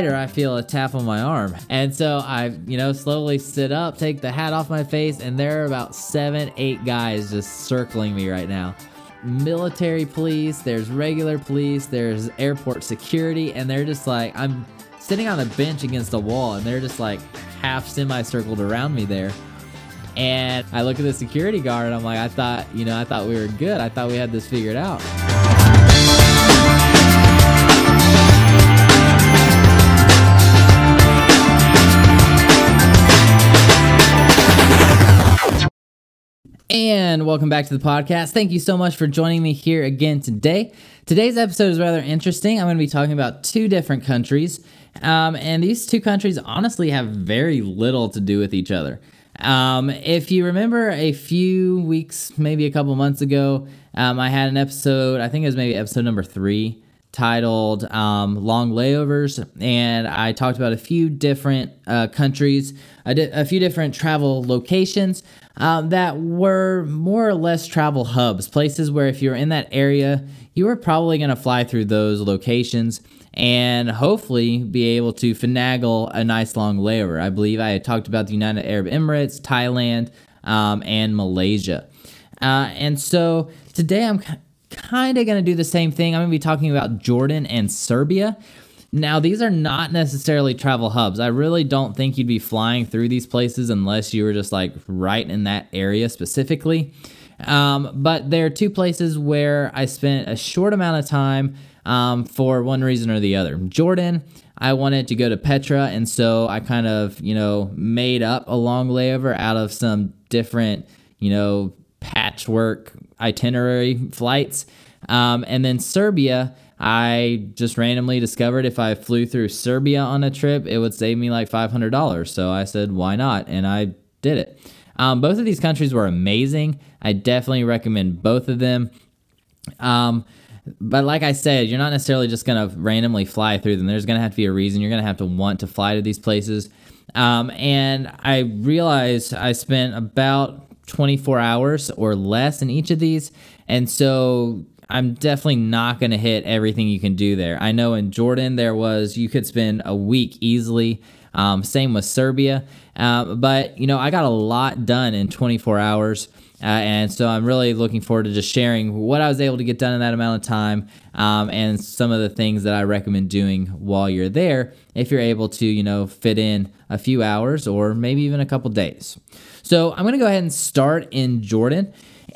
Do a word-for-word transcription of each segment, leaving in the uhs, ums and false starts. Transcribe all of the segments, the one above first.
later, I feel a tap on my arm. And so I, you know, slowly sit up, take the hat off my face, and there are about seven, eight guys just circling me right now. Military police, there's regular police, there's airport security, and they're just like, I'm sitting on a bench against a wall, and they're just like half semicircled around me there. And I look at the security guard, and I'm like, I thought, you know, I thought we were good. I thought we had this figured out. And welcome back to the podcast. Thank you so much for joining me here again today. Today's episode is rather interesting. I'm going to be talking about two different countries. Um, and these two countries honestly have very little to do with each other. Um, if you remember a few weeks, maybe a couple months ago, um, I had an episode, I think it was maybe episode number three, titled um, Long Layovers, and I talked about a few different uh, countries, I did a few different travel locations um, that were more or less travel hubs, places where if you're in that area, you were probably going to fly through those locations and hopefully be able to finagle a nice long layover. I believe I had talked about the United Arab Emirates, Thailand, um, and Malaysia. Uh, and so today I'm kind of going to do the same thing. I'm going to be talking about Jordan and Serbia. Now, these are not necessarily travel hubs. I really don't think you'd be flying through these places unless you were just like right in that area specifically. Um, but they're two places where I spent a short amount of time um, for one reason or the other. Jordan, I wanted to go to Petra, and so I kind of, you know, made up a long layover out of some different, you know, patchwork itinerary flights. Um, and then Serbia, I just randomly discovered if I flew through Serbia on a trip, it would save me like five hundred dollars. So I said, why not? And I did it. Um, both of these countries were amazing. I definitely recommend both of them. Um, but like I said, you're not necessarily just going to randomly fly through them. There's going to have to be a reason. You're going to have to want to fly to these places. Um, and I realized I spent about twenty-four hours or less in each of these. And so I'm definitely not going to hit everything you can do there. I know in Jordan there was, you could spend a week easily. Um, same with Serbia. Uh, but, you know, I got a lot done in twenty-four hours. Uh, and so I'm really looking forward to just sharing what I was able to get done in that amount of time, um, and some of the things that I recommend doing while you're there if you're able to, you know, fit in a few hours or maybe even a couple days. So I'm going to go ahead and start in Jordan.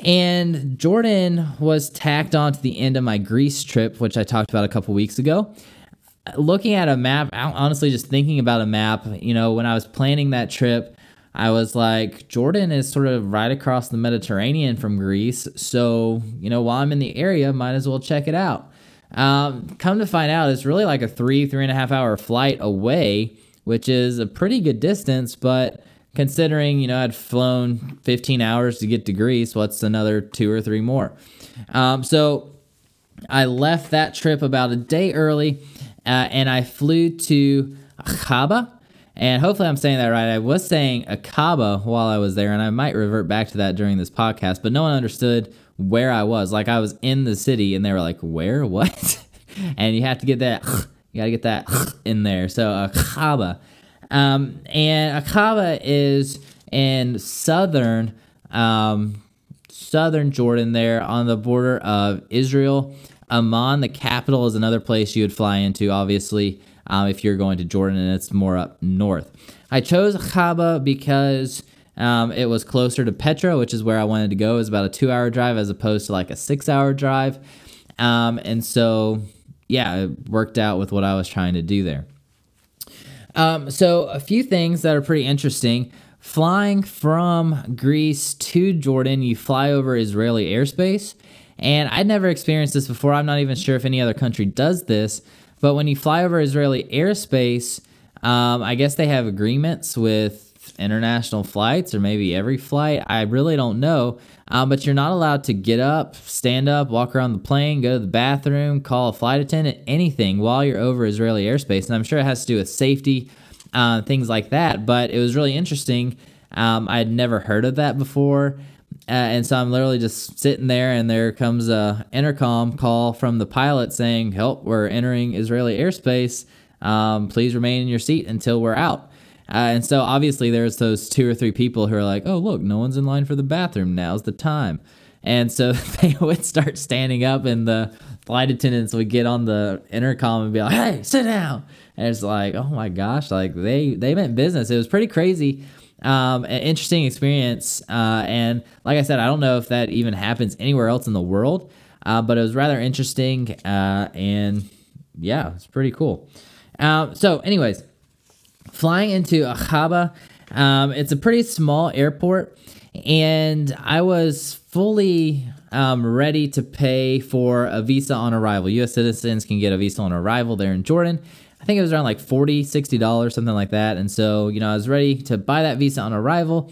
And Jordan was tacked on to the end of my Greece trip, which I talked about a couple weeks ago. Looking at a map, honestly, just thinking about a map, you know, when I was planning that trip, I was like, Jordan is sort of right across the Mediterranean from Greece. So, you know, while I'm in the area, might as well check it out. Um, come to find out, it's really like a three, three and a half hour flight away, which is a pretty good distance. But considering, you know, I'd flown fifteen hours to get to Greece, what's another two or three more? Um, so I left that trip about a day early, uh, and I flew to Aqaba. And hopefully I'm saying that right. I was saying Aqaba while I was there, and I might revert back to that during this podcast, but no one understood where I was. Like, I was in the city, and they were like, where? What? And you have to get that, you got to get that in there. So Aqaba. Um, and Aqaba is in southern, um, southern Jordan there on the border of Israel. Amman, the capital, is another place you would fly into, obviously, um, if you're going to Jordan, and it's more up north. I chose Aqaba because um, it was closer to Petra, which is where I wanted to go. It was about a two-hour drive as opposed to like a six-hour drive. Um, and so, yeah, it worked out with what I was trying to do there. Um, so a few things that are pretty interesting. Flying from Greece to Jordan, you fly over Israeli airspace. And I'd never experienced this before. I'm not even sure if any other country does this. But when you fly over Israeli airspace, um, I guess they have agreements with international flights, or maybe every flight. I really don't know. Um, but you're not allowed to get up, stand up, walk around the plane, go to the bathroom, call a flight attendant, anything while you're over Israeli airspace. And I'm sure it has to do with safety, uh, things like that. But it was really interesting. Um, I had never heard of that before. Uh, and so I'm literally just sitting there, and there comes a intercom call from the pilot saying, help, we're entering Israeli airspace. Um, please remain in your seat until we're out. Uh, and so obviously there's those two or three people who are like, oh, look, no one's in line for the bathroom. Now's the time. And so they would start standing up, and the flight attendants would get on the intercom and be like, hey, sit down. And it's like, oh my gosh, like they, they meant business. It was pretty crazy. Um, an interesting experience. Uh, and like I said, I don't know if that even happens anywhere else in the world, uh, but it was rather interesting. Uh, and yeah, it's pretty cool. Um, so anyways, flying into Aqaba, um, it's a pretty small airport, and I was fully um, ready to pay for a visa on arrival. U S citizens can get a visa on arrival there in Jordan. I think it was around like forty dollars, sixty dollars, something like that. And so, you know, I was ready to buy that visa on arrival.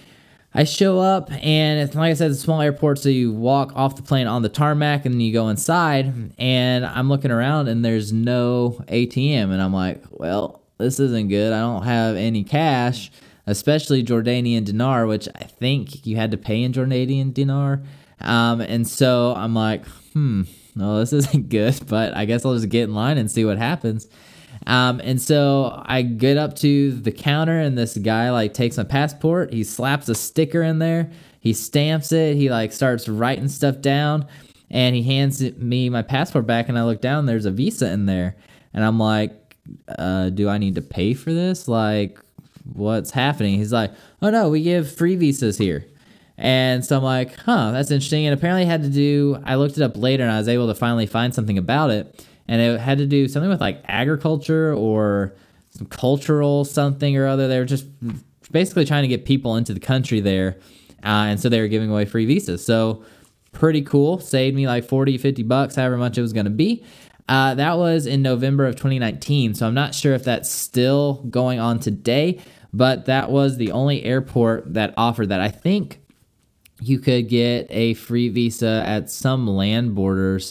I show up, and it's, like I said, it's a small airport, so you walk off the plane on the tarmac, and then you go inside, and I'm looking around, and there's no A T M, and I'm like, well, this isn't good. I don't have any cash, especially Jordanian dinar, which I think you had to pay in Jordanian dinar. Um, and so I'm like, hmm, no, this isn't good, but I guess I'll just get in line and see what happens. Um, and so I get up to the counter, and this guy like takes my passport. He slaps a sticker in there. He stamps it. He like starts writing stuff down, and he hands me my passport back. And I look down, there's a visa in there, and I'm like, uh, do I need to pay for this? Like, what's happening? He's like, oh no, we give free visas here. And so I'm like, huh, that's interesting. And apparently it had to do, I looked it up later, and I was able to finally find something about it. And it had to do something with like agriculture or some cultural something or other. They were just basically trying to get people into the country there. Uh, and so they were giving away free visas. So pretty cool. Saved me like forty, fifty bucks, however much it was going to be. Uh, that was in November of twenty nineteen. So I'm not sure if that's still going on today, but that was the only airport that offered that. I think you could get a free visa at some land borders,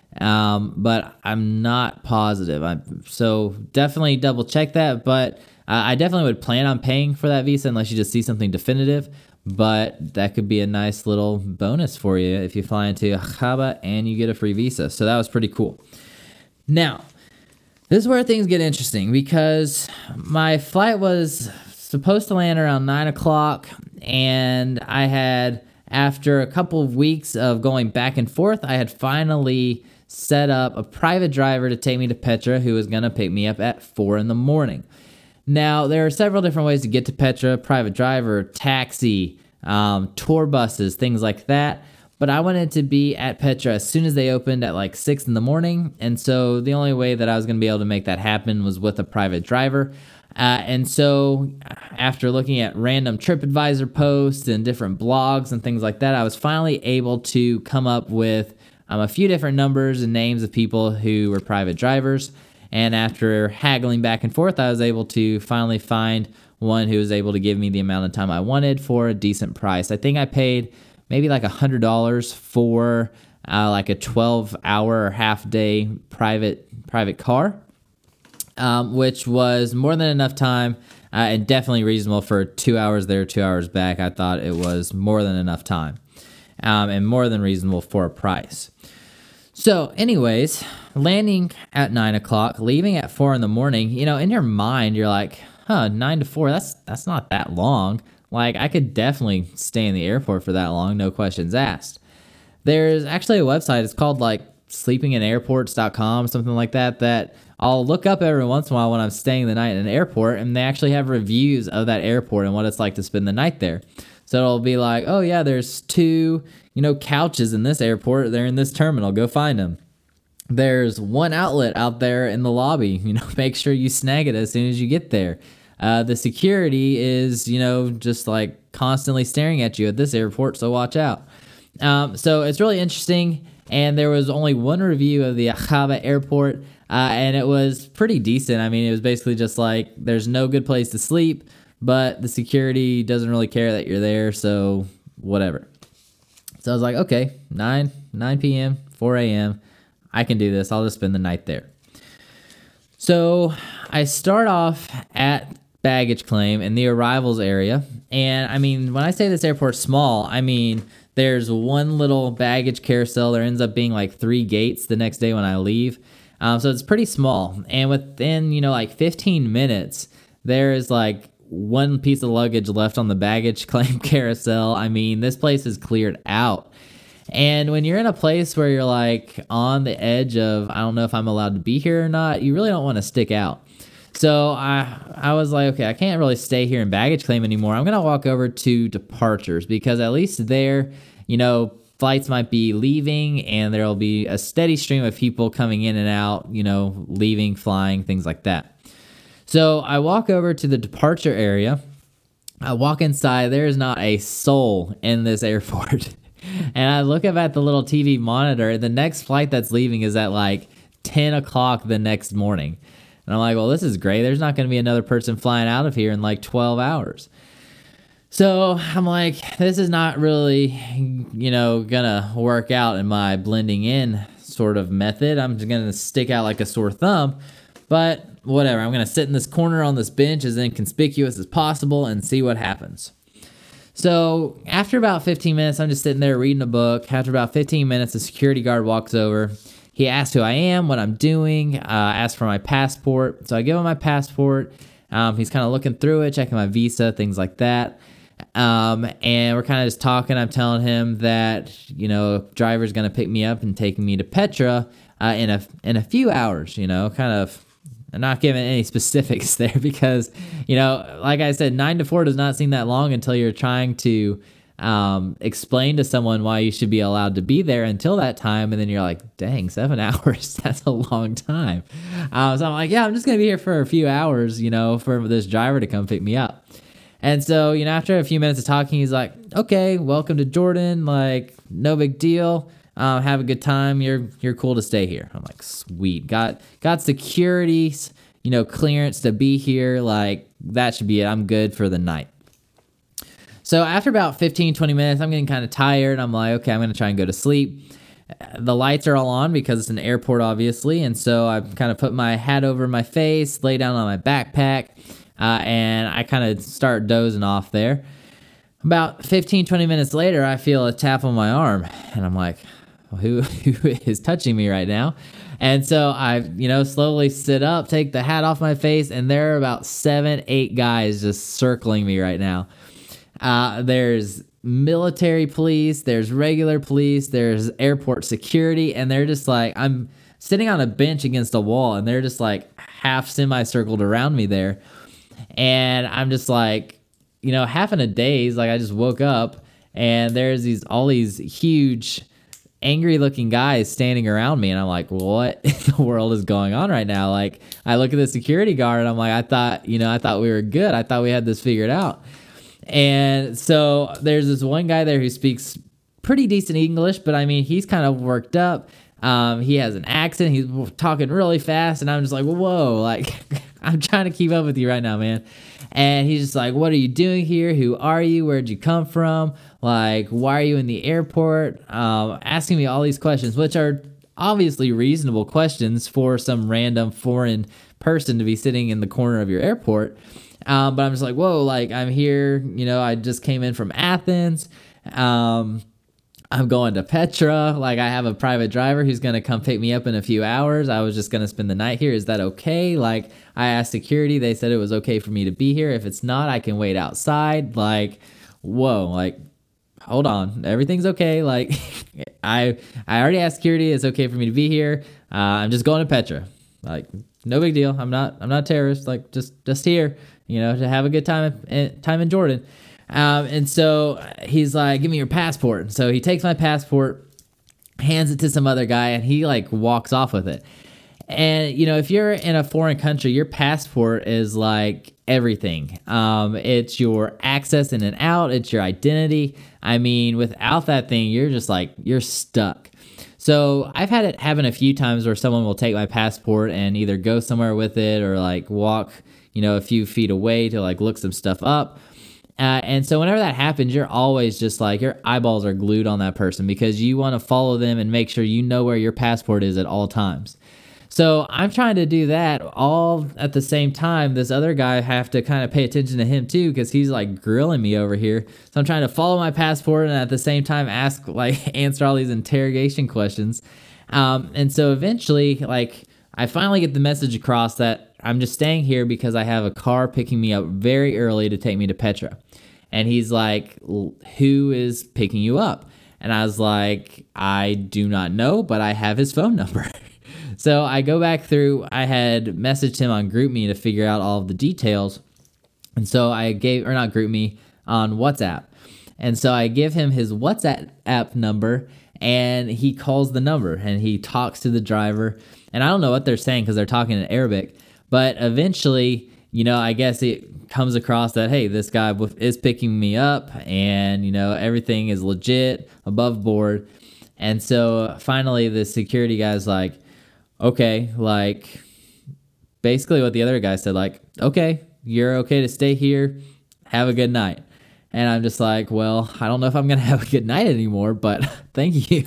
um, but I'm not positive. I'm, so definitely double check that, but uh, I definitely would plan on paying for that visa unless you just see something definitive, but that could be a nice little bonus for you if you fly into Aqaba and you get a free visa. So that was pretty cool. Now, this is where things get interesting, because my flight was supposed to land around nine o'clock, and I had, after a couple of weeks of going back and forth, I had finally set up a private driver to take me to Petra, who was going to pick me up at four in the morning. Now, there are several different ways to get to Petra: private driver, taxi, um, tour buses, things like that. But I wanted to be at Petra as soon as they opened at like six in the morning. And so the only way that I was going to be able to make that happen was with a private driver. Uh, and so after looking at random TripAdvisor posts and different blogs and things like that, I was finally able to come up with um, a few different numbers and names of people who were private drivers. And after haggling back and forth, I was able to finally find one who was able to give me the amount of time I wanted for a decent price. I think I paid maybe like one hundred dollars for uh, like a twelve hour or half day private private car, um, which was more than enough time uh, and definitely reasonable for two hours there, two hours back. I thought it was more than enough time um, and more than reasonable for a price. So anyways, landing at nine o'clock, leaving at four in the morning, you know, in your mind, you're like, huh, nine to four, that's that's not that long. Like, I could definitely stay in the airport for that long, no questions asked. There's actually a website, it's called like sleeping in airports dot com, something like that, that I'll look up every once in a while when I'm staying the night in an airport, and they actually have reviews of that airport and what it's like to spend the night there. So it'll be like, oh yeah, there's two, you know, couches in this airport, they're in this terminal, go find them. There's one outlet out there in the lobby, you know, make sure you snag it as soon as you get there. Uh, the security is, you know, just like constantly staring at you at this airport, so watch out. Um, so it's really interesting, and there was only one review of the Aqaba airport, uh, and it was pretty decent. I mean, it was basically just like, there's no good place to sleep, but the security doesn't really care that you're there, so whatever. So I was like, okay, nine p.m., four a.m., I can do this. I'll just spend the night there. So I start off at baggage claim in the arrivals area. And I mean, when I say this airport's small, I mean, there's one little baggage carousel. There ends up being like three gates the next day when I leave. Um, so it's pretty small. And within, you know, like fifteen minutes, there is like one piece of luggage left on the baggage claim carousel. I mean, this place is cleared out. And when you're in a place where you're like on the edge of, I don't know if I'm allowed to be here or not, you really don't want to stick out. So I I was like, okay, I can't really stay here in baggage claim anymore. I'm going to walk over to departures, because at least there, you know, flights might be leaving and there'll be a steady stream of people coming in and out, you know, leaving, flying, things like that. So I walk over to the departure area. I walk inside. There is not a soul in this airport. And I look up at the little T V monitor. The next flight that's leaving is at like ten o'clock the next morning. And I'm like, well, this is great. There's not going to be another person flying out of here in like twelve hours. So I'm like, this is not really, you know, going to work out in my blending in sort of method. I'm just going to stick out like a sore thumb. But whatever, I'm going to sit in this corner on this bench as inconspicuous as possible and see what happens. So after about fifteen minutes, I'm just sitting there reading a book. After about fifteen minutes, the security guard walks over. He asks who I am, what I'm doing, uh, asks for my passport. So I give him my passport. Um, he's kind of looking through it, checking my visa, things like that. Um, and we're kind of just talking. I'm telling him that, you know, a driver's going to pick me up and take me to Petra uh, in a in a few hours, you know, kind of. I'm not giving any specifics there because, you know, like I said, nine to four does not seem that long until you're trying to um, explain to someone why you should be allowed to be there until that time. And then you're like, dang, seven hours, that's a long time. Um, so I'm like, yeah, I'm just going to be here for a few hours, you know, for this driver to come pick me up. And so, you know, after a few minutes of talking, he's like, okay, welcome to Jordan. Like, no big deal. Um, have a good time. You're you're cool to stay here. I'm like, sweet. Got got security, you know, clearance to be here. Like, that should be it. I'm good for the night. So after about fifteen, twenty minutes, I'm getting kind of tired. I'm like, okay, I'm going to try and go to sleep. The lights are all on because it's an airport, obviously. And so I kind of put my hat over my face, lay down on my backpack, uh, and I kind of start dozing off there. About fifteen, twenty minutes later, I feel a tap on my arm. And I'm like, Who, who is touching me right now? And so I, you know, slowly sit up, take the hat off my face, and there are about seven, eight guys just circling me right now. Uh, there's military police, there's regular police, there's airport security, and they're just like, I'm sitting on a bench against a wall, and they're just like half semicircled around me there. And I'm just like, you know, half in a daze, like I just woke up, and there's these all these huge angry looking guys standing around me, and I'm like, what in the world is going on right now? Like, I look at the security guard and I'm like, I thought, you know, I thought we were good. I thought we had this figured out. And so there's this one guy there who speaks pretty decent English, but I mean, he's kind of worked up. Um, he has an accent. He's talking really fast, and I'm just like, whoa, like I'm trying to keep up with you right now, man. And he's just like, what are you doing here? Who are you? Where'd you come from? Like, why are you in the airport? Um, asking me all these questions, which are obviously reasonable questions for some random foreign person to be sitting in the corner of your airport. Um, but I'm just like, whoa, like I'm here, you know, I just came in from Athens. Um, I'm going to Petra. Like, I have a private driver who's going to come pick me up in a few hours. I was just going to spend the night here. Is that okay? Like, I asked security. They said it was okay for me to be here. If it's not, I can wait outside. Like, whoa, like, hold on. Everything's okay. Like, I I already asked security. It's okay for me to be here. Uh, I'm just going to Petra. Like, no big deal. I'm not I'm not a terrorist. Like, just just here, you know, to have a good time time in Jordan. Um, and so he's like, give me your passport. And so he takes my passport, hands it to some other guy, and he like walks off with it. And, you know, if you're in a foreign country, your passport is like everything. Um, it's your access in and out. It's your identity. I mean, without that thing, you're just like, you're stuck. So I've had it happen a few times where someone will take my passport and either go somewhere with it or like walk, you know, a few feet away to like look some stuff up. Uh, and so whenever that happens, you're always just like, your eyeballs are glued on that person because you want to follow them and make sure you know where your passport is at all times. So I'm trying to do that all at the same time. This other guy, I have to kind of pay attention to him too because he's like grilling me over here. So I'm trying to follow my passport and at the same time ask, like, answer all these interrogation questions. Um, and so eventually, like, I finally get the message across that I'm just staying here because I have a car picking me up very early to take me to Petra. And he's like, who is picking you up? And I was like, I do not know, but I have his phone number. So I go back through, I had messaged him on GroupMe to figure out all of the details. And so I gave, or not GroupMe, on WhatsApp. And so I give him his WhatsApp app number, and he calls the number, and he talks to the driver. And I don't know what they're saying because they're talking in Arabic. But eventually, you know, I guess it comes across that, hey, this guy is picking me up, and, you know, everything is legit, above board. And so finally the security guy's like, okay, like, basically what the other guy said, like, okay, you're okay to stay here, have a good night. And I'm just like, well, I don't know if I'm going to have a good night anymore, but thank you.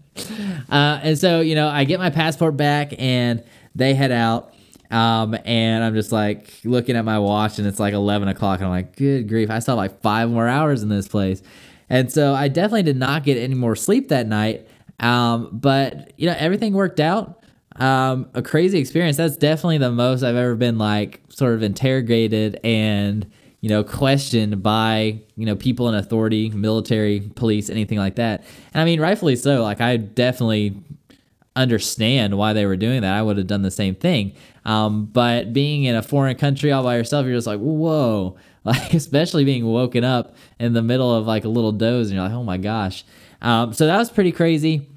uh, and so, you know, I get my passport back, and they head out. Um, and I'm just like looking at my watch, and it's like eleven o'clock, and I'm like, good grief, I still have like five more hours in this place. And so I definitely did not get any more sleep that night. Um, but you know, everything worked out. Um, a crazy experience. That's definitely the most I've ever been like sort of interrogated and, you know, questioned by, you know, people in authority, military, police, anything like that. And I mean, rightfully so. Like, I definitely understand why they were doing that. I would have done the same thing. Um, but being in a foreign country all by yourself, you're just like, whoa, like, especially being woken up in the middle of like a little doze, and you're like, oh my gosh. Um, so that was pretty crazy.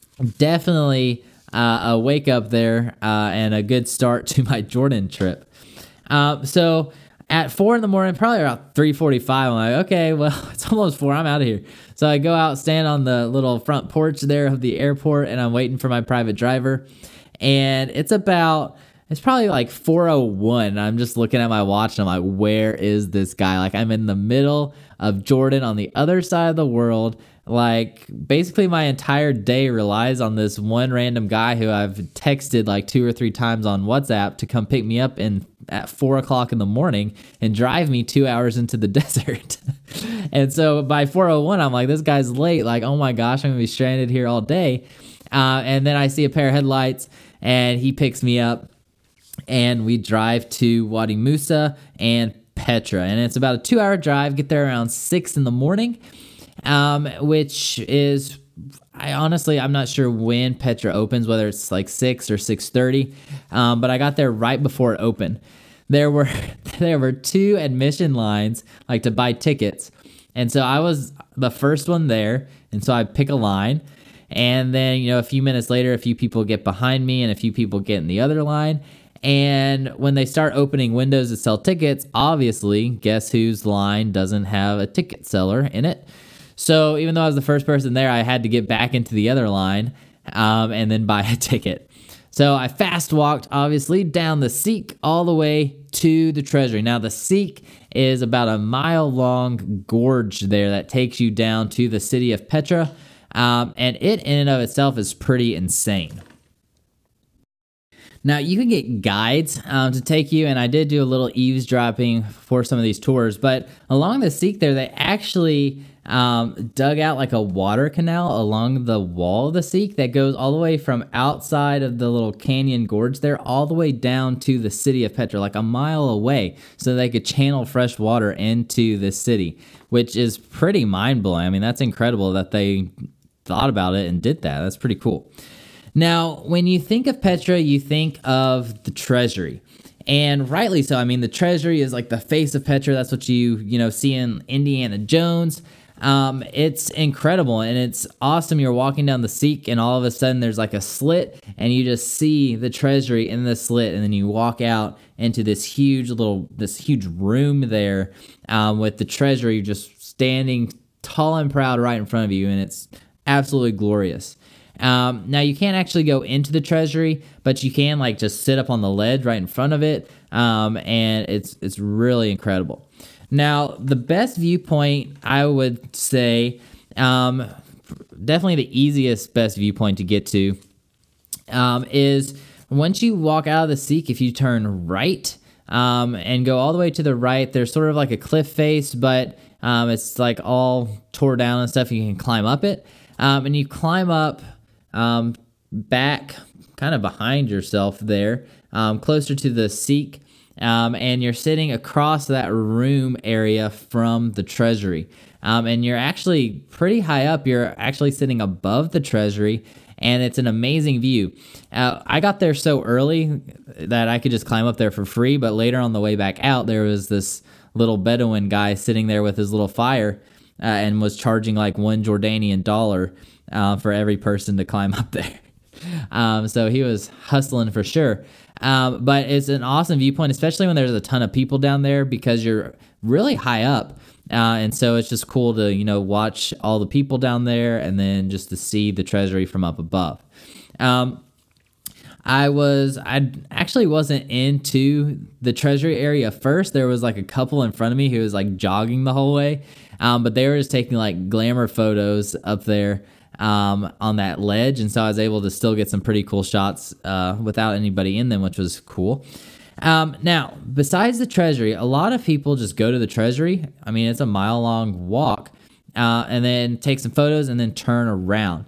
Definitely uh, a wake up there uh, and a good start to my Jordan trip. Um, so at four in the morning, probably around three forty-five, I'm like, okay, well, it's almost four. I'm out of here. So I go out, stand on the little front porch there of the airport, and I'm waiting for my private driver. And it's about, it's probably like four oh one. I'm just looking at my watch, and I'm like, where is this guy? Like, I'm in the middle of Jordan on the other side of the world. Like, basically my entire day relies on this one random guy who I've texted like two or three times on WhatsApp to come pick me up in at four o'clock in the morning and drive me two hours into the desert. And so by four oh one, I'm like, this guy's late. Like, oh my gosh, I'm gonna be stranded here all day. Uh, and then I see a pair of headlights, and he picks me up, and we drive to Wadi Musa and Petra. And it's about a two hour drive, get there around six in the morning. Um, which is, I honestly, I'm not sure when Petra opens, whether it's like six or six thirty. Um, but I got there right before it opened. There were, there were two admission lines, like to buy tickets. And so I was the first one there. And so I pick a line, and then, you know, a few minutes later, a few people get behind me and a few people get in the other line. And when they start opening windows to sell tickets, obviously, guess whose line doesn't have a ticket seller in it? So even though I was the first person there, I had to get back into the other line um, and then buy a ticket. So I fast walked, obviously, down the Siq all the way to the treasury. Now, the Siq is about a mile-long gorge there that takes you down to the city of Petra, um, and it in and of itself is pretty insane. Now, you can get guides um, to take you, and I did do a little eavesdropping for some of these tours, but along the Siq there, they actually um, dug out like a water canal along the wall of the Siq that goes all the way from outside of the little canyon gorge there all the way down to the city of Petra, like a mile away, so they could channel fresh water into the city, which is pretty mind-blowing. I mean, that's incredible that they thought about it and did that. That's pretty cool. Now, when you think of Petra, you think of the treasury, and rightly so. I mean, the treasury is like the face of Petra. That's what you, you know, see in Indiana Jones. Um, it's incredible, and it's awesome. You're walking down the Siq, and all of a sudden there's like a slit, and you just see the treasury in the slit, and then you walk out into this huge little, this huge room there um, with the treasury just standing tall and proud right in front of you, and it's absolutely glorious. Um, now, you can't actually go into the treasury, but you can like just sit up on the ledge right in front of it, um, and it's it's really incredible. Now, the best viewpoint, I would say, um, definitely the easiest best viewpoint to get to, um, is once you walk out of the Siq, if you turn right um, and go all the way to the right, there's sort of like a cliff face, but um, it's like all tore down and stuff. You can climb up it, um, and you climb up um, back kind of behind yourself there, um, closer to the Sikh, um, and you're sitting across that room area from the treasury. Um, and you're actually pretty high up. You're actually sitting above the treasury, and it's an amazing view. Uh, I got there so early that I could just climb up there for free, but later on the way back out, there was this little Bedouin guy sitting there with his little fire uh, and was charging like one Jordanian dollar uh, for every person to climb up there. Um, so he was hustling for sure. Um, but it's an awesome viewpoint, especially when there's a ton of people down there, because you're really high up. Uh, and so it's just cool to, you know, watch all the people down there and then just to see the treasury from up above. Um, I was, I actually wasn't into the treasury area first. There was like a couple in front of me who was like jogging the whole way. Um, but they were just taking like glamour photos up there um, on that ledge. And so I was able to still get some pretty cool shots uh, without anybody in them, which was cool. Um, now, besides the treasury, a lot of people just go to the treasury. I mean, it's a mile long walk, uh, and then take some photos and then turn around.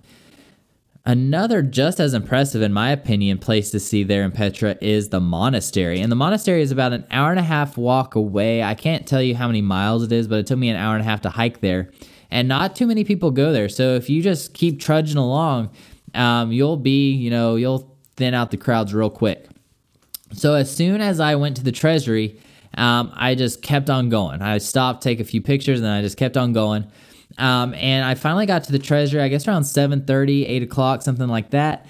Another just as impressive, in my opinion, place to see there in Petra is the monastery. And the monastery is about an hour and a half walk away. I can't tell you how many miles it is, but it took me an hour and a half to hike there. And not too many people go there. So if you just keep trudging along, um, you'll be, you know, you'll thin out the crowds real quick. So as soon as I went to the treasury, um, I just kept on going. I stopped, take a few pictures, and then I just kept on going. Um, and I finally got to the treasury, I guess around seven thirty, eight o'clock, something like that.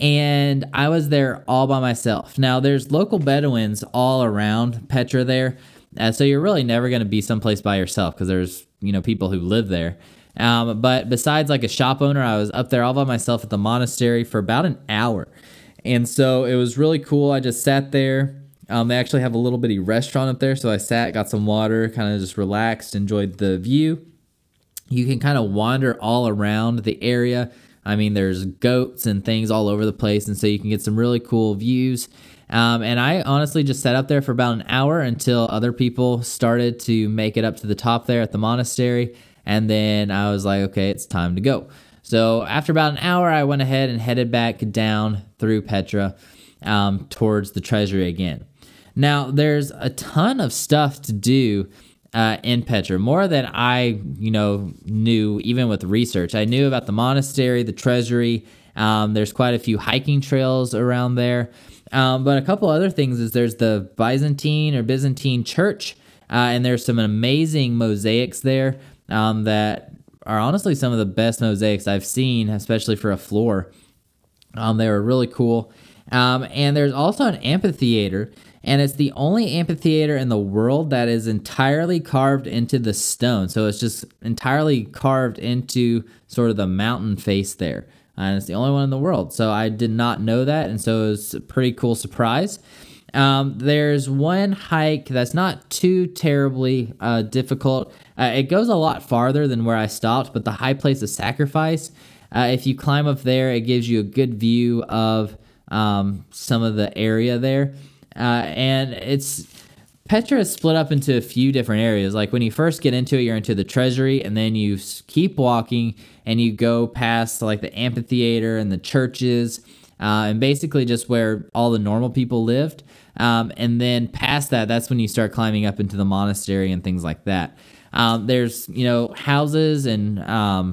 And I was there all by myself. Now, there's local Bedouins all around Petra there. Uh, so you're really never going to be someplace by yourself because there's, you know, people who live there. Um, but besides like a shop owner, I was up there all by myself at the monastery for about an hour. And so it was really cool. I just sat there. Um, they actually have a little bitty restaurant up there. So I sat, got some water, kind of just relaxed, enjoyed the view. You can kind of wander all around the area. I mean, there's goats and things all over the place. And so you can get some really cool views. Um, and I honestly just sat up there for about an hour until other people started to make it up to the top there at the monastery. And then I was like, okay, it's time to go. So after about an hour, I went ahead and headed back down through Petra um, towards the treasury again. Now, there's a ton of stuff to do uh, in Petra, more than I, you know, knew even with research. I knew about the monastery, the treasury. Um, there's quite a few hiking trails around there. Um, but a couple other things is there's the Byzantine or Byzantine church, uh, and there's some amazing mosaics there um, that are honestly some of the best mosaics I've seen, especially for a floor. Um, they were really cool. Um, and there's also an amphitheater, and it's the only amphitheater in the world that is entirely carved into the stone. So it's just entirely carved into sort of the mountain face there. And it's the only one in the world. So I did not know that, and so it was a pretty cool surprise. Um, there's one hike that's not too terribly uh, difficult. Uh, it goes a lot farther than where I stopped, but the High Place of Sacrifice, uh, if you climb up there, it gives you a good view of um, some of the area there. Uh, and it's Petra is split up into a few different areas. Like when you first get into it, you're into the treasury, and then you keep walking and you go past like the amphitheater and the churches, uh, and basically just where all the normal people lived. Um, and then past that, that's when you start climbing up into the monastery and things like that. Um, there's, you know, houses and um,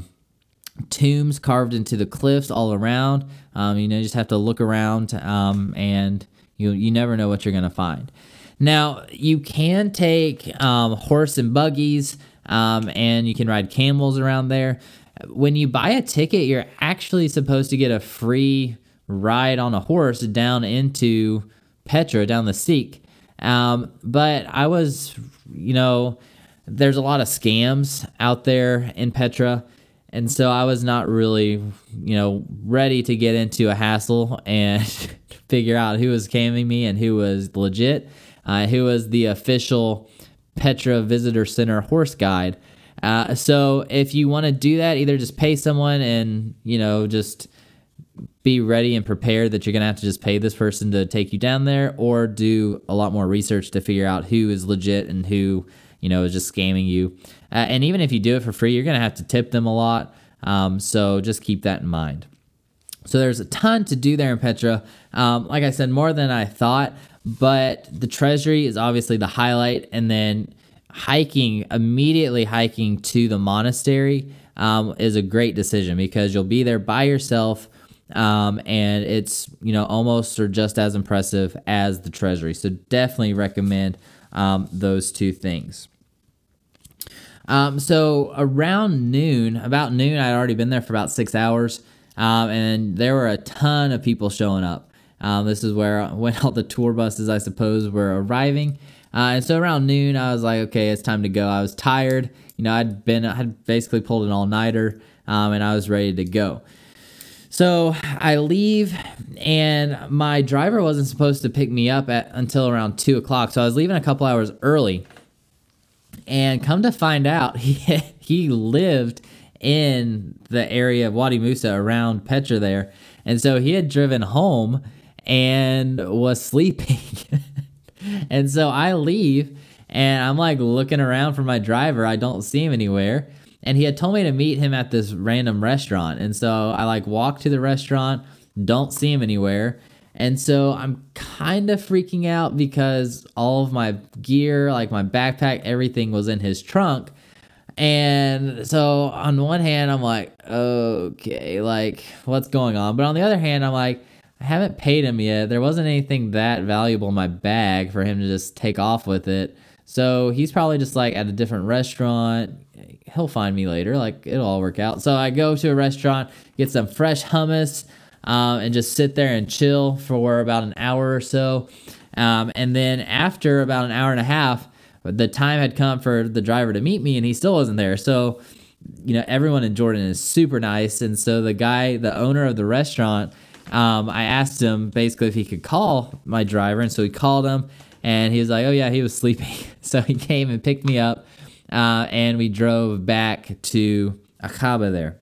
tombs carved into the cliffs all around. Um, you know, you just have to look around, um, and you you never know what you're going to find. Now, you can take um, horse and buggies, um, and you can ride camels around there. When you buy a ticket, you're actually supposed to get a free ride on a horse down into Petra, down the Sikh. Um, but I was, you know, there's a lot of scams out there in Petra. And so I was not really, you know, ready to get into a hassle and figure out who was scamming me and who was legit, uh, who was the official Petra Visitor Center horse guide. Uh, so if you want to do that, either just pay someone and, you know, just be ready and prepared that you're going to have to just pay this person to take you down there, or do a lot more research to figure out who is legit and who, you know, is just scamming you. Uh, and even if you do it for free, you're going to have to tip them a lot. Um, so just keep that in mind. So there's a ton to do there in Petra. Um, like I said, more than I thought, but the treasury is obviously the highlight. And then hiking, immediately hiking to the monastery um, is a great decision because you'll be there by yourself. Um, and it's, you know, almost or just as impressive as the treasury. So definitely recommend um, those two things. Um, so around noon, about noon, I'd already been there for about six hours. Um, and there were a ton of people showing up. Um, this is where when all the tour buses, I suppose, were arriving. Uh, and so around noon, I was like, okay, it's time to go. I was tired. You know, I'd been, I had basically pulled an all-nighter, um, and I was ready to go. So I leave, and my driver wasn't supposed to pick me up at, until around two o'clock. So I was leaving a couple hours early. And come to find out, he, he lived in the area of Wadi Musa around Petra there. And so he had driven home and was sleeping. And so I leave and I'm like looking around for my driver. I don't see him anywhere. And he had told me to meet him at this random restaurant. And so I like walk to the restaurant, don't see him anywhere. And so I'm kind of freaking out because all of my gear, like my backpack, everything was in his trunk. And so on one hand, I'm like, okay, like what's going on? But on the other hand, I'm like, I haven't paid him yet. There wasn't anything that valuable in my bag for him to just take off with it. So he's probably just like at a different restaurant. He'll find me later. Like it'll all work out. So I go to a restaurant, get some fresh hummus, um, and just sit there and chill for about an hour or so. Um, and then after about an hour and a half, the time had come for the driver to meet me and he still wasn't there. So, you know, everyone in Jordan is super nice. And so the guy, the owner of the restaurant, um, I asked him basically if he could call my driver. And so he called him and he was like, oh yeah, he was sleeping. So he came and picked me up, uh, and we drove back to Aqaba there.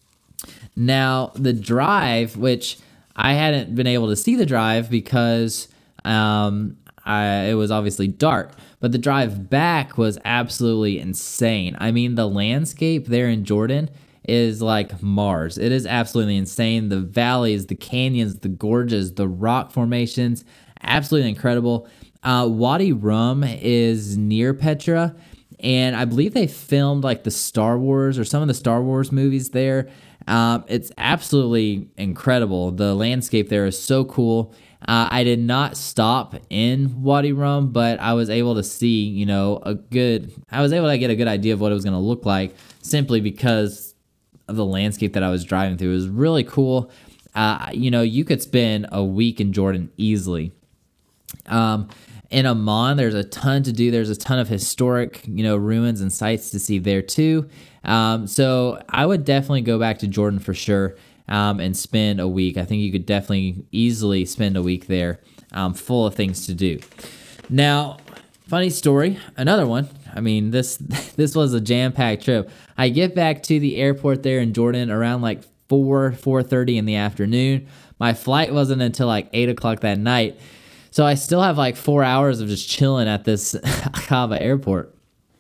Now the drive, which I hadn't been able to see the drive because, um, I, it was obviously dark, but the drive back was absolutely insane. I mean, the landscape there in Jordan is like Mars. It is absolutely insane. The valleys, the canyons, the gorges, the rock formations, absolutely incredible. Uh, Wadi Rum is near Petra, and I believe they filmed like the Star Wars or some of the Star Wars movies there. Um, it's absolutely incredible. The landscape there is so cool. Uh, I did not stop in Wadi Rum, but I was able to see, you know, a good, I was able to get a good idea of what it was going to look like simply because of the landscape that I was driving through. It was really cool. Uh, you know, you could spend a week in Jordan easily. Um, in Amman, there's a ton to do. There's a ton of historic, you know, ruins and sites to see there too. Um, so I would definitely go back to Jordan for sure. Um, and spend a week. I think you could definitely easily spend a week there, um, full of things to do. Now, funny story, another one. I mean, this this was a jam-packed trip. I get back to the airport there in Jordan around like four, four thirty in the afternoon. My flight wasn't until like eight o'clock that night. So I still have like four hours of just chilling at this Aqaba airport.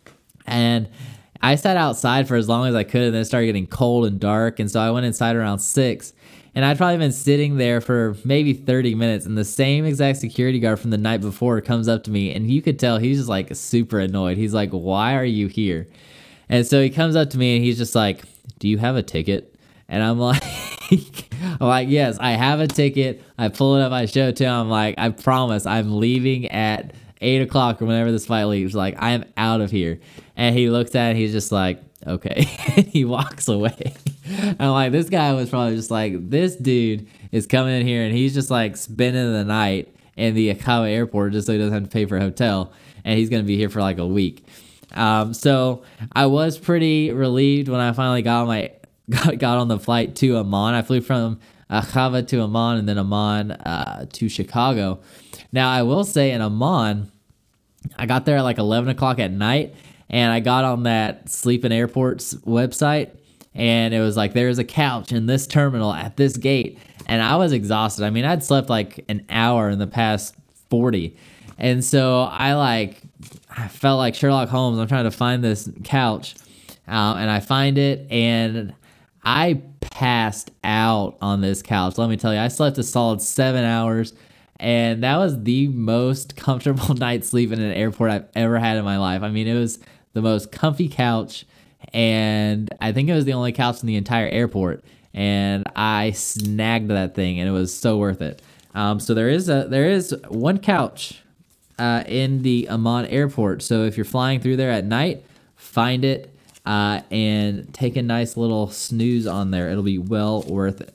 And I sat outside for as long as I could, and then it started getting cold and dark, and so I went inside around six, and I'd probably been sitting there for maybe thirty minutes, and the same exact security guard from the night before comes up to me, and you could tell he's just like super annoyed. He's like, why are you here? And so he comes up to me, and he's just like, do you have a ticket? And I'm like, I'm like, yes, I have a ticket. I pull it up, I show it to him. I'm like, I promise I'm leaving at eight o'clock or whenever this flight leaves. Like, I am out of here. And he looks at it, he's just like, okay. He walks away. I'm like, this guy was probably just like, this dude is coming in here and he's just like spending the night in the Aqaba airport just so he doesn't have to pay for a hotel. And he's going to be here for like a week. Um, so I was pretty relieved when I finally got on my got, got on the flight to Amman. I flew from Aqaba to Amman and then Amman uh, to Chicago. Now, I will say in Amman, I got there at like eleven o'clock at night, and I got on that Sleep in Airports website, and it was like, there's a couch in this terminal at this gate, and I was exhausted. I mean, I'd slept like an hour in the past forty, and so I like, I felt like Sherlock Holmes. I'm trying to find this couch, uh, and I find it, and I passed out on this couch. Let me tell you, I slept a solid seven hours, and that was the most comfortable night's sleep in an airport I've ever had in my life. I mean, it was the most comfy couch, and I think it was the only couch in the entire airport, and I snagged that thing, and it was so worth it. Um, so there is a there is one couch uh, in the Amman airport. So if you're flying through there at night, find it. Uh, and take a nice little snooze on there. It'll be well worth it.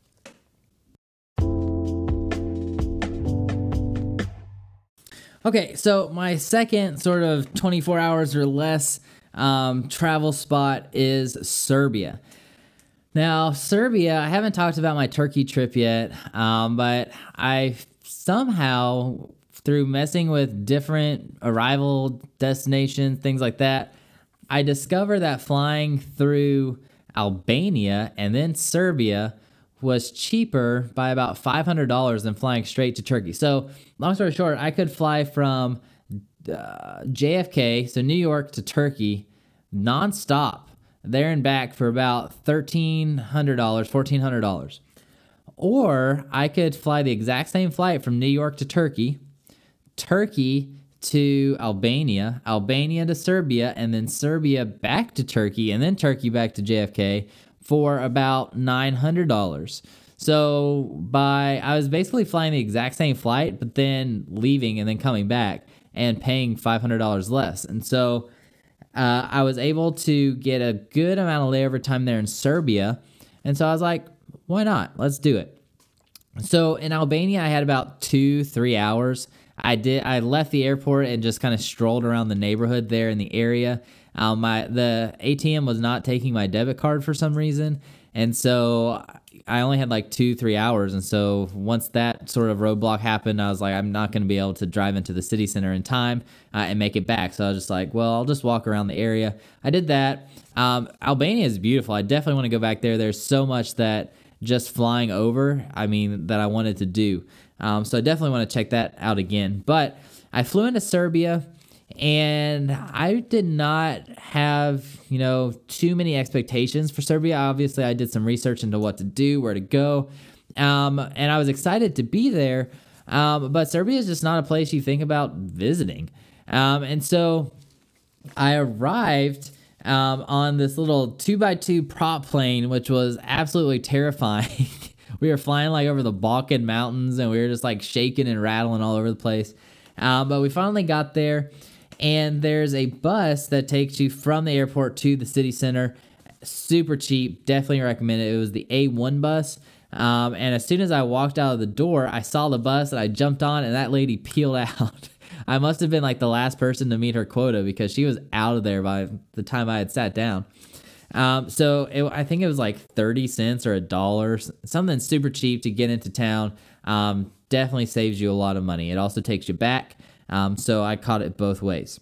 Okay, so my second sort of twenty-four hours or less um, travel spot is Serbia. Now, Serbia, I haven't talked about my Turkey trip yet, um, but I somehow, through messing with different arrival destinations, things like that, I discovered that flying through Albania and then Serbia was cheaper by about five hundred dollars than flying straight to Turkey. So, long story short, I could fly from uh, J F K, so New York, to Turkey, nonstop, there and back for about thirteen hundred dollars, fourteen hundred dollars. Or I could fly the exact same flight from New York to Turkey, Turkey to Albania, Albania to Serbia, and then Serbia back to Turkey, and then Turkey back to J F K for about nine hundred dollars. So by I was basically flying the exact same flight, but then leaving and then coming back and paying five hundred dollars less. And so uh, I was able to get a good amount of layover time there in Serbia. And so I was like, why not? Let's do it. So in Albania, I had about two, three hours. I did. I left the airport and just kind of strolled around the neighborhood there in the area. Um, my the A T M was not taking my debit card for some reason, and so I only had like two, three hours. And so once that sort of roadblock happened, I was like, I'm not going to be able to drive into the city center in time uh, and make it back. So I was just like, well, I'll just walk around the area. I did that. Um, Albania is beautiful. I definitely want to go back there. There's so much that just flying over, I mean, that I wanted to do. Um, so I definitely want to check that out again. But I flew into Serbia, and I did not have, you know, too many expectations for Serbia. Obviously, I did some research into what to do, where to go, um, and I was excited to be there. Um, but Serbia is just not a place you think about visiting. Um, and so I arrived um, on this little two by two prop plane, which was absolutely terrifying. We were flying like over the Balkan mountains, and we were just like shaking and rattling all over the place. Um, but we finally got there, and there's a bus that takes you from the airport to the city center. Super cheap. Definitely recommend it. It was the A one bus. Um, and as soon as I walked out of the door, I saw the bus, and I jumped on, and that lady peeled out. I must have been like the last person to meet her quota, because she was out of there by the time I had sat down. Um, so it, I think it was like thirty cents or a dollar, something super cheap to get into town. Um, definitely saves you a lot of money. It also takes you back. Um, so I caught it both ways.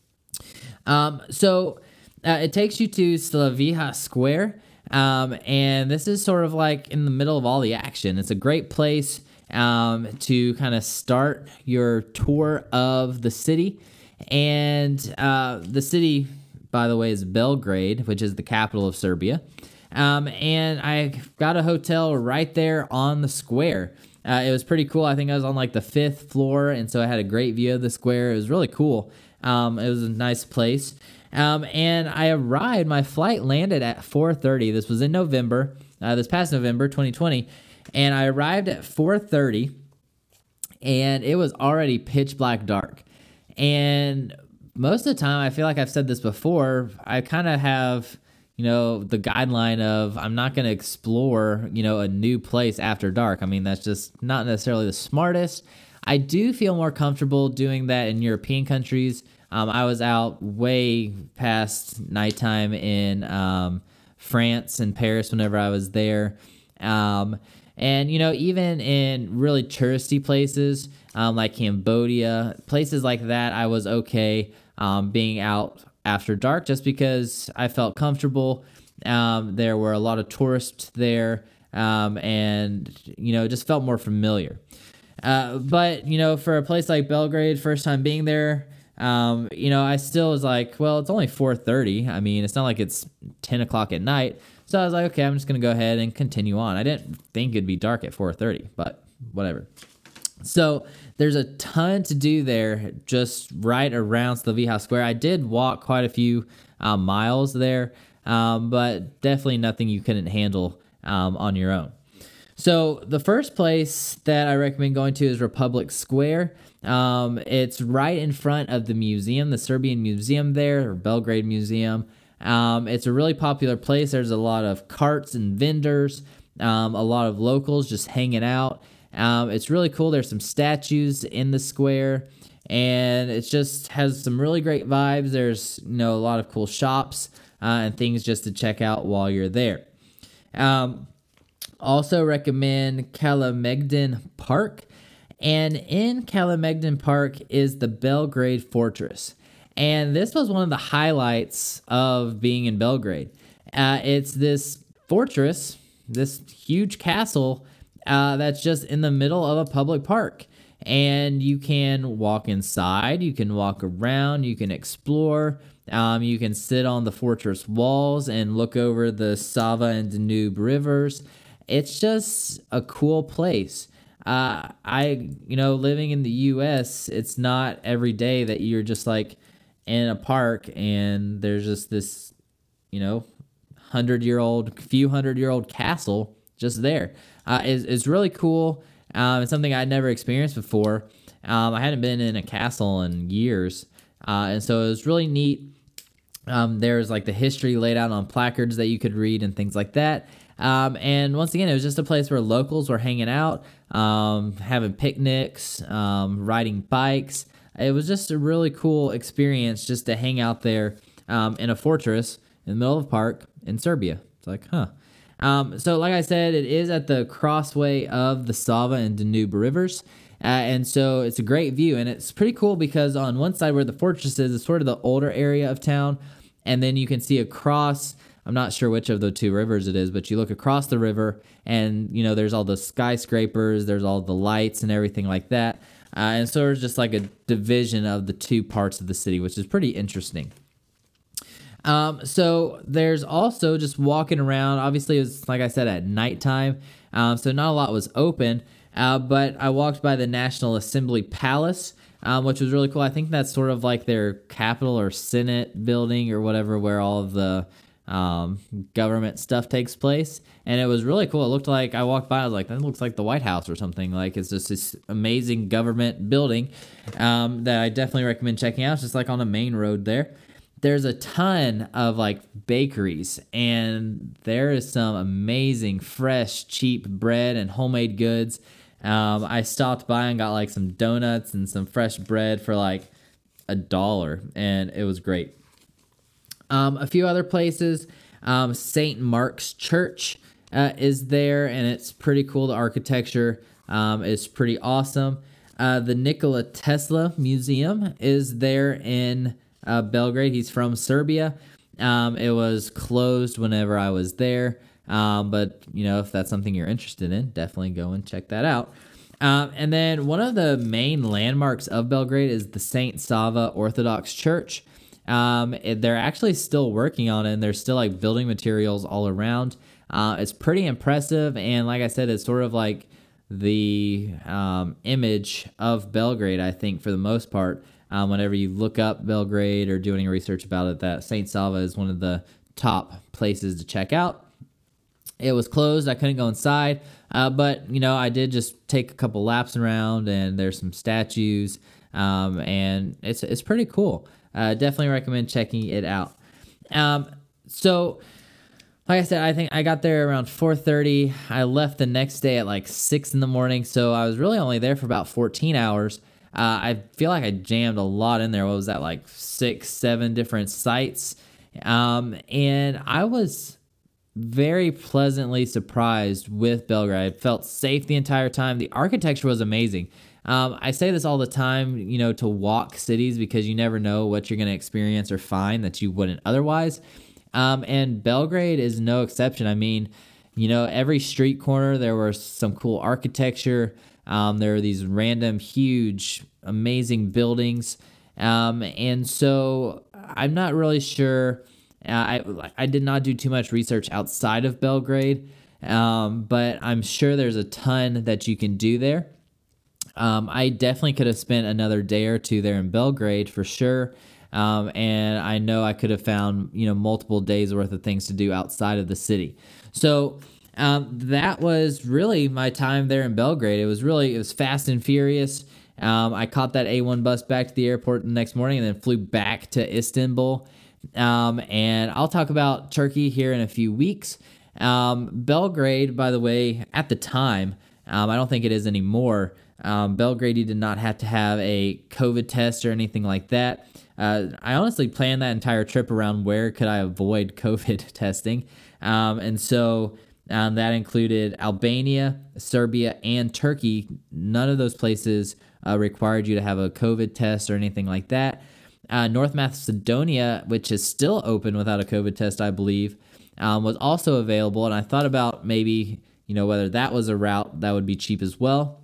Um, so uh, it takes you to Slaviha Square. Um, and this is sort of like in the middle of all the action. It's a great place um, to kind of start your tour of the city. And uh, the city, by the way, is Belgrade, which is the capital of Serbia. Um, and I got a hotel right there on the square. Uh, it was pretty cool. I think I was on like the fifth floor, and so I had a great view of the square. It was really cool. Um, it was a nice place. Um, and I arrived, my flight landed at four thirty. This was in November, uh, this past November, twenty twenty. And I arrived at four thirty, and it was already pitch black dark. And most of the time, I feel like I've said this before, I kind of have, you know, the guideline of I'm not going to explore, you know, a new place after dark. I mean, that's just not necessarily the smartest. I do feel more comfortable doing that in European countries. Um, I was out way past nighttime in um, France and Paris whenever I was there. Um, and, you know, even in really touristy places um, like Cambodia, places like that, I was okay um, being out after dark just because I felt comfortable. Um, there were a lot of tourists there, um, and, you know, it just felt more familiar. Uh, but, you know, for a place like Belgrade, first time being there, um, you know, I still was like, well, it's only four thirty. I mean, it's not like it's ten o'clock at night. So I was like, okay, I'm just going to go ahead and continue on. I didn't think it'd be dark at four thirty, but whatever. So there's a ton to do there just right around Slaviha Square. I did walk quite a few um, miles there, um, but definitely nothing you couldn't handle um, on your own. So the first place that I recommend going to is Republic Square. Um, it's right in front of the museum, the Serbian Museum there, or Belgrade Museum. Um, it's a really popular place. There's a lot of carts and vendors, um, a lot of locals just hanging out. Um, it's really cool. There's some statues in the square, and it just has some really great vibes. There's, you know, a lot of cool shops uh, and things just to check out while you're there. Um, also recommend Kalemegdan Park, and in Kalemegdan Park is the Belgrade Fortress, and this was one of the highlights of being in Belgrade. Uh, it's this fortress, this huge castle Uh, that's just in the middle of a public park, and you can walk inside, you can walk around, you can explore, um, you can sit on the fortress walls and look over the Sava and Danube rivers. It's just a cool place. Uh, I, you know, living in the U S, it's not every day that you're just like in a park and there's just this, you know, hundred year old, few hundred year old castle just there. Uh, is is really cool. Um, it's something I'd never experienced before. Um, I hadn't been in a castle in years, uh, and so it was really neat. Um, there's like the history laid out on placards that you could read and things like that. Um, and once again, it was just a place where locals were hanging out, um, having picnics, um, riding bikes. It was just a really cool experience just to hang out there um, in a fortress in the middle of a park in Serbia. It's like, huh. Um, so like I said, it is at the crossway of the Sava and Danube rivers. Uh, and so it's a great view, and it's pretty cool because on one side where the fortress is, is sort of the older area of town. And then you can see across, I'm not sure which of the two rivers it is, but you look across the river and, you know, there's all the skyscrapers, there's all the lights and everything like that. Uh, and so it's just like a division of the two parts of the city, which is pretty interesting. Um, so there's also just walking around. Obviously, it was, like I said, at nighttime, um, so not a lot was open, uh, but I walked by the National Assembly Palace, um, which was really cool. I think that's sort of like their Capitol or Senate building or whatever, where all of the um, government stuff takes place, and it was really cool. It looked like, I walked by, I was like, that looks like the White House or something. Like, it's just this amazing government building um, that I definitely recommend checking out. It's just like on the main road there. There's a ton of like bakeries, and there is some amazing fresh, cheap bread and homemade goods. Um, I stopped by and got like some donuts and some fresh bread for like a dollar, and it was great. Um, a few other places, um, Saint Mark's Church uh, is there, and it's pretty cool. The architecture um, is pretty awesome. Uh, the Nikola Tesla Museum is there in Uh, Belgrade. He's from Serbia. Um, it was closed whenever I was there, um, but you know, if that's something you're interested in, definitely go and check that out. Um, and then one of the main landmarks of Belgrade is the Saint Sava Orthodox Church. Um, it, they're actually still working on it, and there's still like building materials all around. Uh, it's pretty impressive, and like I said, it's sort of like the um, image of Belgrade, I think, for the most part. Um, whenever you look up Belgrade or do any research about it, that Saint Sava is one of the top places to check out. It was closed. I couldn't go inside, uh, but, you know, I did just take a couple laps around, and there's some statues, um, and it's it's pretty cool. Uh, definitely recommend checking it out. Um, so, like I said, I think I got there around four thirty. I left the next day at like six in the morning, so I was really only there for about fourteen hours. Uh, I feel like I jammed a lot in there. What was that, like six, seven different sites? Um, and I was very pleasantly surprised with Belgrade. I felt safe the entire time. The architecture was amazing. Um, I say this all the time, you know, to walk cities because you never know what you're going to experience or find that you wouldn't otherwise. Um, and Belgrade is no exception. I mean, you know, every street corner, there was some cool architecture. Um, there are these random, huge, amazing buildings. Um, and so I'm not really sure Uh, I I did not do too much research outside of Belgrade, um, but I'm sure there's a ton that you can do there. Um, I definitely could have spent another day or two there in Belgrade for sure. Um, and I know I could have found, you know, multiple days worth of things to do outside of the city. So um, that was really my time there in Belgrade. It was really, it was fast and furious. Um, I caught that A one bus back to the airport the next morning and then flew back to Istanbul. Um, and I'll talk about Turkey here in a few weeks. Um, Belgrade, by the way, at the time, um, I don't think it is anymore. Um, Belgrade, you did not have to have a COVID test or anything like that. Uh, I honestly planned that entire trip around where could I avoid COVID testing. Um, and so um, that included Albania, Serbia, and Turkey. None of those places uh, required you to have a COVID test or anything like that. Uh, North Macedonia, which is still open without a COVID test, I believe, um, was also available. And I thought about maybe, you know, whether that was a route that would be cheap as well.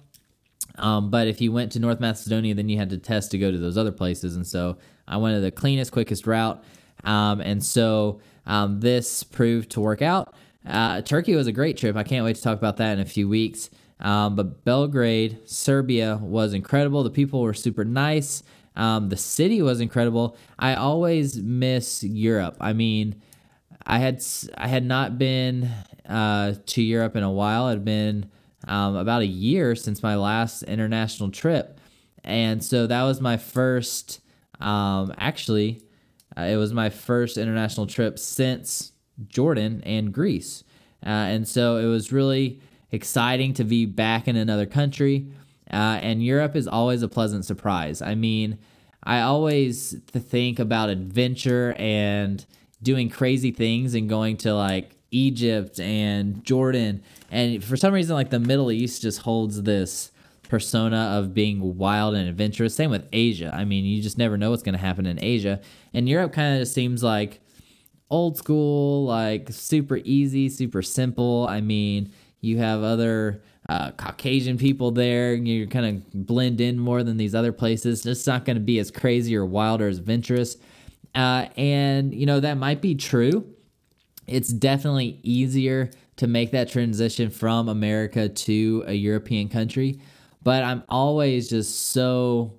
Um, but if you went to North Macedonia, then you had to test to go to those other places. And so I went to the cleanest, quickest route. Um, and so um, this proved to work out. Uh, Turkey was a great trip. I can't wait to talk about that in a few weeks. Um, but Belgrade, Serbia was incredible. The people were super nice. Um, the city was incredible. I always miss Europe. I mean, I had I had not been uh, to Europe in a while. It had been Um, about a year since my last international trip. And so that was my first, um, actually, uh, it was my first international trip since Jordan and Greece. Uh, and so it was really exciting to be back in another country. Uh, and Europe is always a pleasant surprise. I mean, I always think about adventure and doing crazy things and going to like Egypt and Jordan, and for some reason like the Middle East just holds this persona of being wild and adventurous. Same with Asia. I mean, you just never know what's going to happen in Asia, and Europe kind of just seems like old school, like super easy, super simple. I mean, you have other uh, Caucasian people there, and you kind of blend in more than these other places. It's not going to be as crazy or wild or as adventurous, uh, and you know that might be true. It's definitely easier to make that transition from America to a European country, but I'm always just so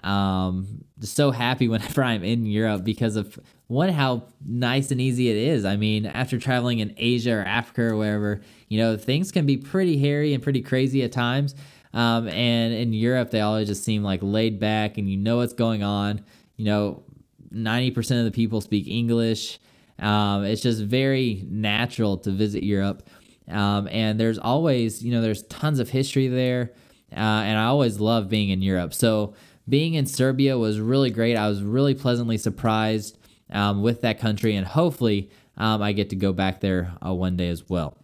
um, just so happy whenever I'm in Europe because of, one, how nice and easy it is. I mean, after traveling in Asia or Africa or wherever, you know, things can be pretty hairy and pretty crazy at times, um, and in Europe, they always just seem like laid back and you know what's going on. You know, ninety percent of the people speak English. Um, it's just very natural to visit Europe. Um, and there's always, you know, there's tons of history there. Uh, and I always love being in Europe. So being in Serbia was really great. I was really pleasantly surprised um, with that country. And hopefully um, I get to go back there uh, one day as well.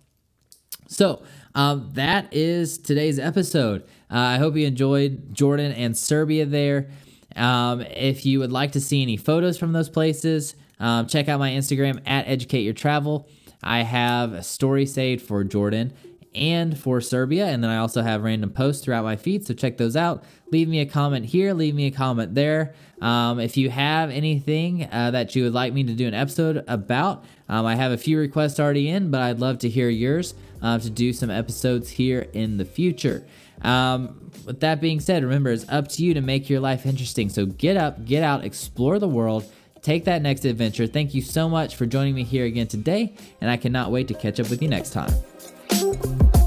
So um, that is today's episode. Uh, I hope you enjoyed Jordan and Serbia there. Um, if you would like to see any photos from those places, Um, check out my Instagram at Educate Your Travel. I have a story saved for Jordan and for Serbia, and then I also have random posts throughout my feed, so check those out. Leave me a comment here, leave me a comment there. Um, if you have anything uh, that you would like me to do an episode about, um, I have a few requests already in, but I'd love to hear yours uh, to do some episodes here in the future. Um, with that being said, remember, it's up to you to make your life interesting, so get up, get out, explore the world, take that next adventure. Thank you so much for joining me here again today, and I cannot wait to catch up with you next time.